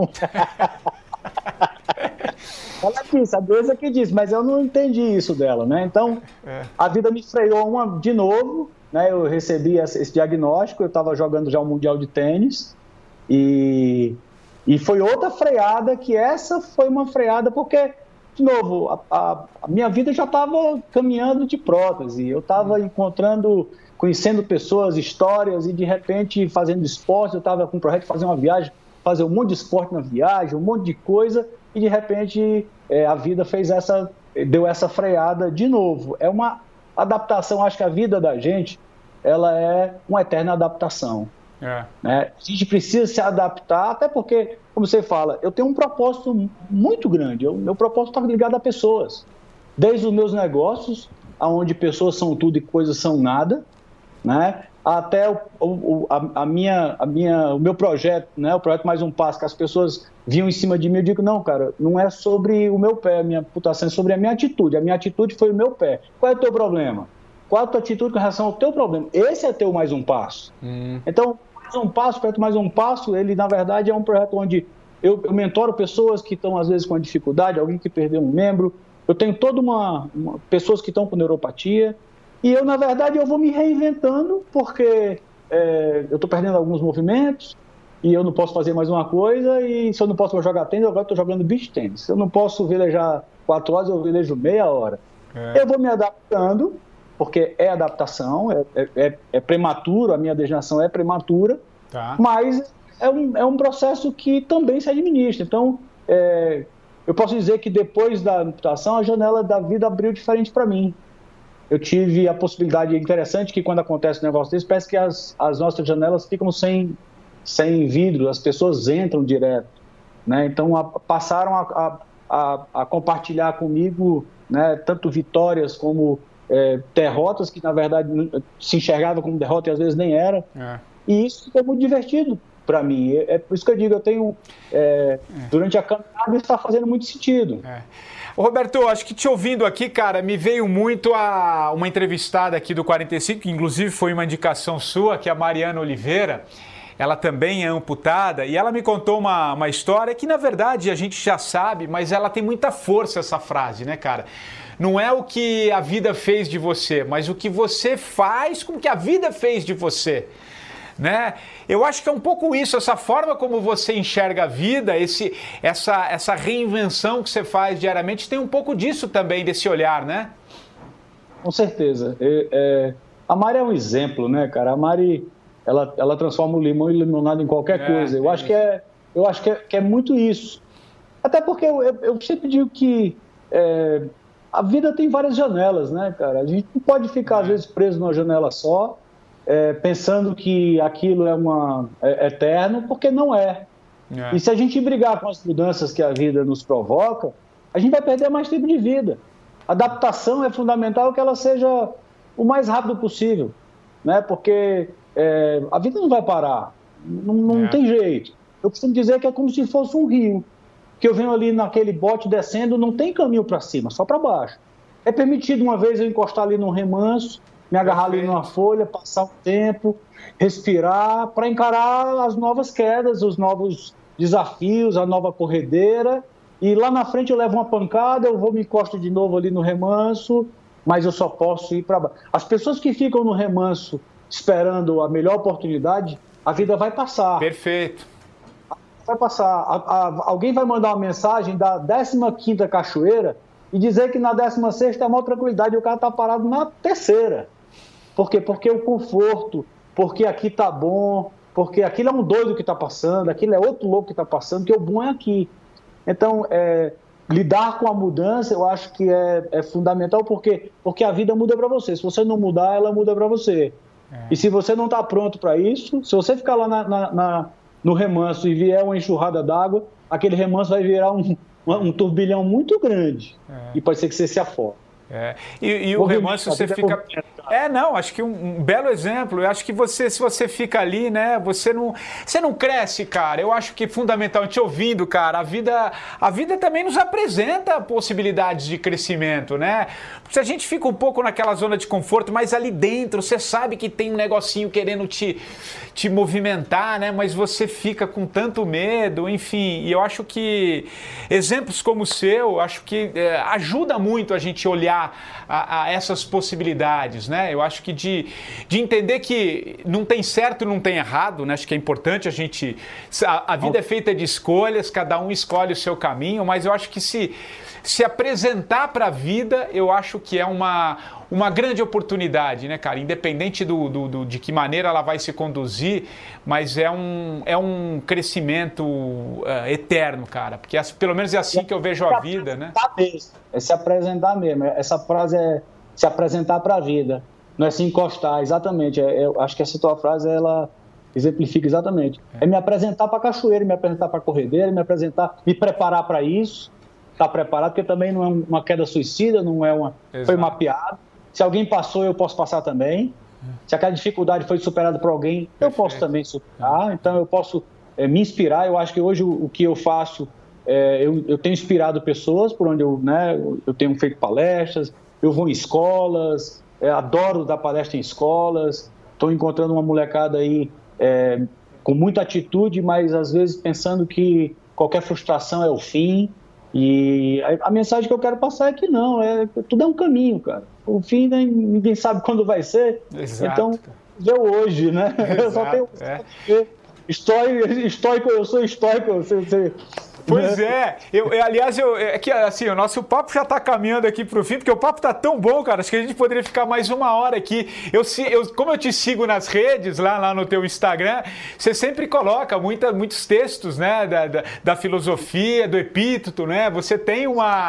Ela disse, a doença que diz, mas eu não entendi isso dela, né? Então, a vida me freou de novo, né? Eu recebi esse diagnóstico, eu estava jogando já o Mundial de Tênis, e foi outra freada, que essa foi uma freada porque... De novo, a minha vida já estava caminhando de prótese, eu estava conhecendo pessoas, histórias, e de repente fazendo esporte, eu estava com um projeto de fazer uma viagem, fazer um monte de esporte na viagem, um monte de coisa, e de repente a vida deu essa freada de novo. É uma adaptação, acho que a vida da gente, ela é uma eterna adaptação. Né? A gente precisa se adaptar, até porque, como você fala, eu tenho um propósito muito grande. Meu propósito está ligado a pessoas. desde os meus negócios, onde pessoas são tudo e coisas são nada, né? Até o meu projeto, né? O projeto Mais um Passo, que as pessoas vinham em cima de mim, eu digo, não, cara, não é sobre o meu pé, a minha reputação é sobre a minha atitude foi o meu pé. Qual é o teu problema? Qual a tua atitude com relação ao teu problema? Esse é teu Mais um Passo. Então, Mais um Passo, o projeto Mais um Passo, ele, na verdade, é um projeto onde eu mentoro pessoas que estão, às vezes, com dificuldade, alguém que perdeu um membro, eu tenho toda pessoas que estão com neuropatia, e eu, na verdade, eu vou me reinventando, porque eu estou perdendo alguns movimentos, e eu não posso fazer mais uma coisa, e se eu não posso jogar tênis, agora estou jogando beach tênis. Se eu não posso velejar 4 horas, eu velejo meia hora. Eu vou me adaptando, porque é adaptação, é prematuro, a minha degeneração é prematura, mas é um processo que também se administra. Então, eu posso dizer que depois da amputação, a janela da vida abriu diferente para mim. Eu tive a possibilidade interessante que quando acontece um negócio desse, parece que as nossas janelas ficam sem vidro, as pessoas entram direto, né? Então passaram a compartilhar comigo, né, tanto vitórias como derrotas, que na verdade se enxergava como derrota e às vezes nem era. E isso foi muito divertido para mim. É por isso que eu digo, eu tenho durante a caminhada isso está fazendo muito sentido. Ô Roberto, acho que te ouvindo aqui, cara, me veio muito uma entrevistada aqui do 45, que inclusive foi uma indicação sua, que é a Mariana Oliveira. Ela também é amputada e ela me contou uma história que, na verdade, a gente já sabe, mas ela tem muita força, essa frase, né, cara? Não é o que a vida fez de você, mas o que você faz com o que a vida fez de você, né? Eu acho que é um pouco isso, essa forma como você enxerga a vida, essa reinvenção que você faz diariamente, tem um pouco disso também, desse olhar, né? Com certeza. A Mari é um exemplo, né, cara? A Mari, ela transforma o limão e limonada em qualquer coisa. Eu acho que é muito isso. Até porque eu sempre digo que a vida tem várias janelas, né, cara? A gente não pode ficar, às vezes, preso numa janela só, pensando que aquilo é eterno, porque não é. E se a gente brigar com as mudanças que a vida nos provoca, a gente vai perder mais tempo de vida. A adaptação é fundamental que ela seja o mais rápido possível, né? Porque a vida não vai parar, não tem jeito. Eu costumo dizer que é como se fosse um rio, que eu venho ali naquele bote descendo, não tem caminho para cima, só para baixo. É permitido uma vez eu encostar ali num remanso, me agarrar ali numa folha, passar um tempo, respirar, para encarar as novas quedas, os novos desafios, a nova corredeira, e lá na frente eu levo uma pancada, eu me encosto de novo ali no remanso, mas eu só posso ir para baixo. As pessoas que ficam no remanso esperando a melhor oportunidade, a vida vai passar. Perfeito. Vai passar. Alguém vai mandar uma mensagem da 15ª cachoeira e dizer que na 16ª é a maior tranquilidade e o cara está parado na 3ª. Por quê? Porque o conforto, porque aqui tá bom, porque aquilo é um doido que está passando, aquilo é outro louco que está passando, que o bom é aqui. Então, lidar com a mudança, eu acho que é fundamental, porque a vida muda para você. Se você não mudar, ela muda para você. E se você não está pronto para isso, se você ficar lá no remanso e vier uma enxurrada d'água, aquele remanso vai virar um turbilhão muito grande. E pode ser que você se afogue. E o remanso você fica... não, acho que um belo exemplo. Eu acho que se você fica ali, né, você não cresce, cara. Eu acho que é fundamental, te ouvindo, cara, a vida também nos apresenta possibilidades de crescimento, né? Se a gente fica um pouco naquela zona de conforto, mas ali dentro você sabe que tem um negocinho querendo te movimentar, né? Mas você fica com tanto medo, enfim. E eu acho que exemplos como o seu, acho que ajuda muito a gente olhar a essas possibilidades, né? Eu acho que de entender que não tem certo e não tem errado, né? Acho que é importante a vida é feita de escolhas, cada um escolhe o seu caminho, mas eu acho que se apresentar para a vida, eu acho que é uma grande oportunidade, né, cara? Independente de que maneira ela vai se conduzir, mas é um crescimento eterno, cara. Porque pelo menos é assim que eu vejo a vida, né? É se apresentar mesmo. Essa frase é se apresentar para a vida. Não é se encostar, exatamente. Eu acho que essa tua frase, ela exemplifica exatamente. É me apresentar para a cachoeira, me apresentar para a corredeira, me preparar para isso. estar preparado, porque também não é uma queda suicida, não é foi mapeado. Se alguém passou, eu posso passar também. Se aquela dificuldade foi superada por alguém, eu posso também superar. Então, eu posso me inspirar. Eu acho que hoje o que eu faço, eu tenho inspirado pessoas por onde eu tenho feito palestras, eu vou em escolas, adoro dar palestra em escolas, estou encontrando uma molecada aí com muita atitude, mas às vezes pensando que qualquer frustração é o fim. E a mensagem que eu quero passar é que não, tudo é um caminho, cara. O fim ninguém sabe quando vai ser. Exato. Então, vê hoje, né? Exato, eu só tenho estoico, eu sou estoico. Pois é, aliás, é que assim, o nosso papo já está caminhando aqui para o fim, porque o papo está tão bom, cara, acho que a gente poderia ficar mais uma hora aqui. Como eu te sigo nas redes, lá no teu Instagram, você sempre coloca muitos textos, né, da filosofia, do epíteto, né, você tem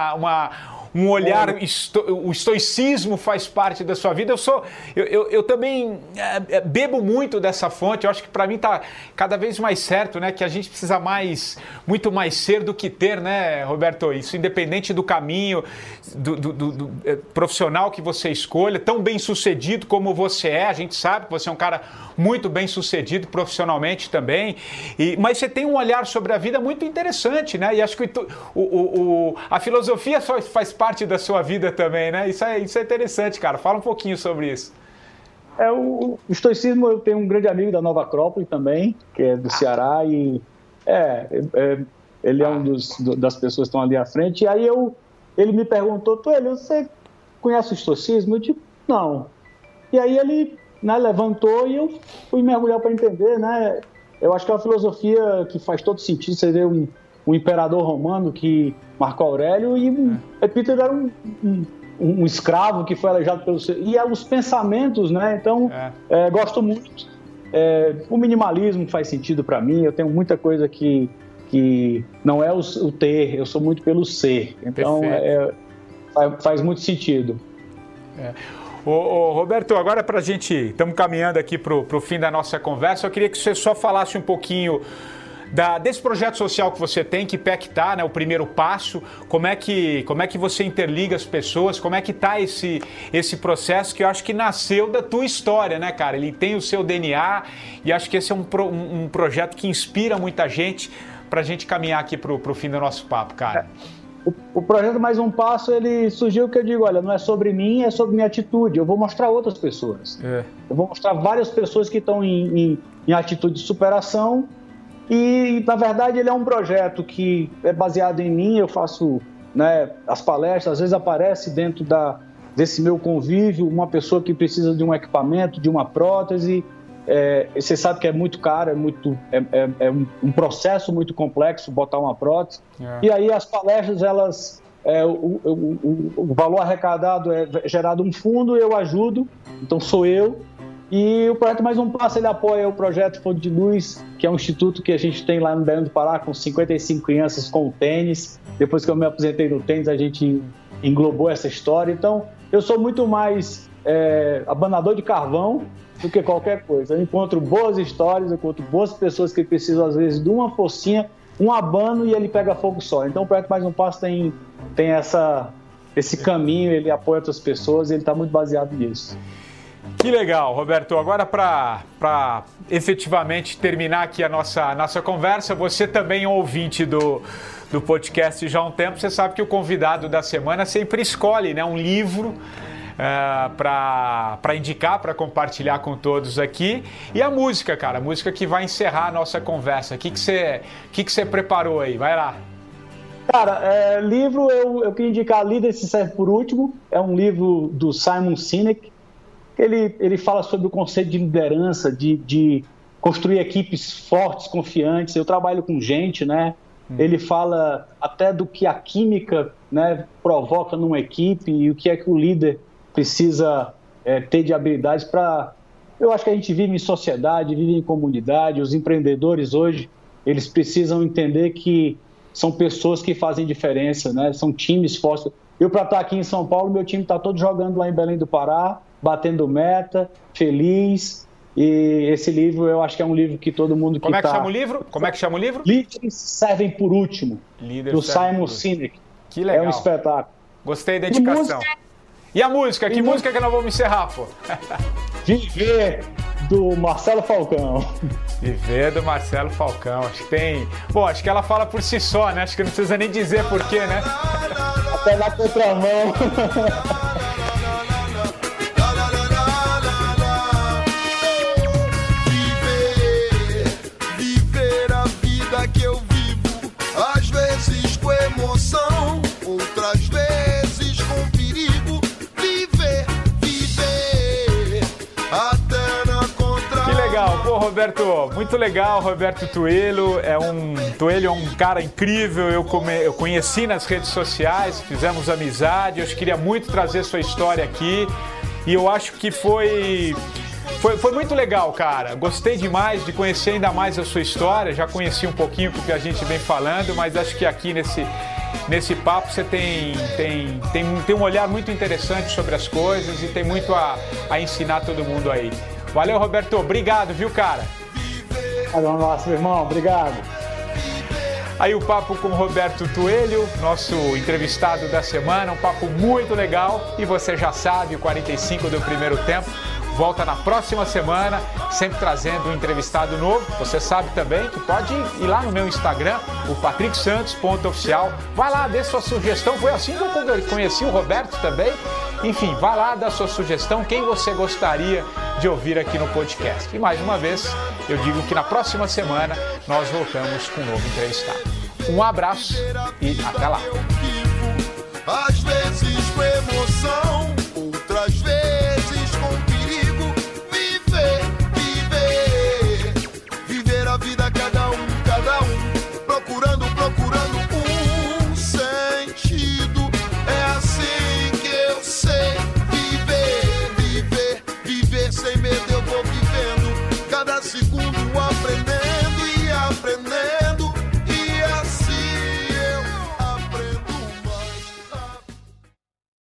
um olhar, o estoicismo faz parte da sua vida. Eu também bebo muito dessa fonte. Eu acho que para mim está cada vez mais certo, né, que a gente precisa muito mais ser do que ter, né, Roberto? Isso independente do caminho, do profissional que você escolha, tão bem sucedido como você é. A gente sabe que você é um cara muito bem sucedido profissionalmente também, mas você tem um olhar sobre a vida muito interessante, né? E acho que a filosofia faz parte da sua vida também, né? Isso é interessante, cara. Fala um pouquinho sobre isso. O estoicismo, eu tenho um grande amigo da Nova Acrópole também, que é do Ceará, e ele é das pessoas que estão ali à frente. E aí ele me perguntou, Toelho, você conhece o estoicismo? Eu disse, não. E aí ele levantou e eu fui mergulhar para entender, né? Eu acho que é uma filosofia que faz todo sentido. Você vê um imperador romano, Marco Aurélio, e Epíteto era um escravo que foi aleijado pelo seu... E os pensamentos, né? Então, gosto muito. O minimalismo faz sentido para mim. Eu tenho muita coisa que não é o ter, eu sou muito pelo ser. Então, faz muito sentido. Ô, Roberto, agora para a gente, estamos caminhando aqui para o fim da nossa conversa, eu queria que você só falasse um pouquinho desse projeto social que você tem, que pé que tá, né, o primeiro passo, como é que você interliga as pessoas, como é que tá esse processo que eu acho que nasceu da tua história, né, cara? Ele tem o seu DNA e acho que esse é um projeto que inspira muita gente para a gente caminhar aqui para o fim do nosso papo, cara. O projeto Mais Um Passo, ele surgiu que eu digo, olha, não é sobre mim, é sobre minha atitude. Eu vou mostrar outras pessoas. Eu vou mostrar várias pessoas que estão em atitude de superação. E, na verdade, ele é um projeto que é baseado em mim. Eu faço, né, as palestras, às vezes aparece dentro desse meu convívio uma pessoa que precisa de um equipamento, de uma prótese. Você sabe que é muito caro, é um processo muito complexo botar uma prótese. E aí as palestras, elas, o valor arrecadado é gerado um fundo, eu ajudo, então sou eu. E o projeto Mais Um Passo, ele apoia o projeto Fonte de Luz, que é um instituto que a gente tem lá no Belém do Pará, com 55 crianças com o tênis. Depois que eu me aposentei no tênis, a gente englobou essa história. Então, eu sou muito mais abanador de carvão do que qualquer coisa. Eu encontro boas histórias, eu encontro boas pessoas que precisam, às vezes, de uma forcinha, um abano e ele pega fogo só. Então, o projeto Mais Um Passo tem esse caminho, ele apoia outras pessoas e ele está muito baseado nisso. Que legal, Roberto. Agora, para efetivamente terminar aqui a nossa conversa, você também é um ouvinte do podcast já há um tempo, você sabe que o convidado da semana sempre escolhe, né, um livro para indicar, para compartilhar com todos aqui. E a música, cara, a música que vai encerrar a nossa conversa. O que você preparou aí? Vai lá. Cara, livro, eu queria indicar Líder se Serve por Último. É um livro do Simon Sinek. Ele fala sobre o conceito de liderança, de construir equipes fortes, confiantes. Eu trabalho com gente, né? Ele fala até do que a química, né, provoca numa equipe e o que é que o líder precisa ter de habilidades para... Eu acho que a gente vive em sociedade, vive em comunidade. Os empreendedores hoje, eles precisam entender que são pessoas que fazem diferença, né? São times fortes. Eu, para estar aqui em São Paulo, meu time está todo jogando lá em Belém do Pará, batendo meta, feliz. E esse livro, eu acho que é um livro que todo mundo que Como é que chama o livro? Líderes Servem por Último, do Simon Sinek. Que legal. É um espetáculo. Gostei da indicação. E a música? Que música que nós vamos encerrar, pô? Viver, do Marcelo Falcão. Viver, do Marcelo Falcão. Acho que tem... Bom, acho que ela fala por si só, né? Acho que não precisa nem dizer porquê, né? Até na contramão. Viver a vida que eu vivo, às vezes com emoção, outras vezes com perigo. Viver até na contramão. Que legal, pô, Roberto, muito legal, Roberto Tuelho é um cara incrível, eu conheci nas redes sociais, fizemos amizade, eu queria muito trazer sua história aqui e eu acho que foi muito legal, cara, gostei demais de conhecer ainda mais a sua história, já conheci um pouquinho porque a gente vem falando, mas acho que aqui nesse papo você tem um olhar muito interessante sobre as coisas e tem muito a ensinar todo mundo aí. Valeu, Roberto. Obrigado, viu, cara? Nossa, meu irmão. Obrigado. Aí o papo com o Roberto Tuelho, nosso entrevistado da semana. Um papo muito legal. E você já sabe, o 45 do primeiro tempo volta na próxima semana, sempre trazendo um entrevistado novo. Você sabe também que pode ir lá no meu Instagram, o patricksantos.oficial. Vai lá, dê sua sugestão. Foi assim que eu conheci o Roberto também. Enfim, vai lá, dá sua sugestão, quem você gostaria de ouvir aqui no podcast. E mais uma vez, eu digo que na próxima semana nós voltamos com um novo entrevistado. Um abraço e até lá.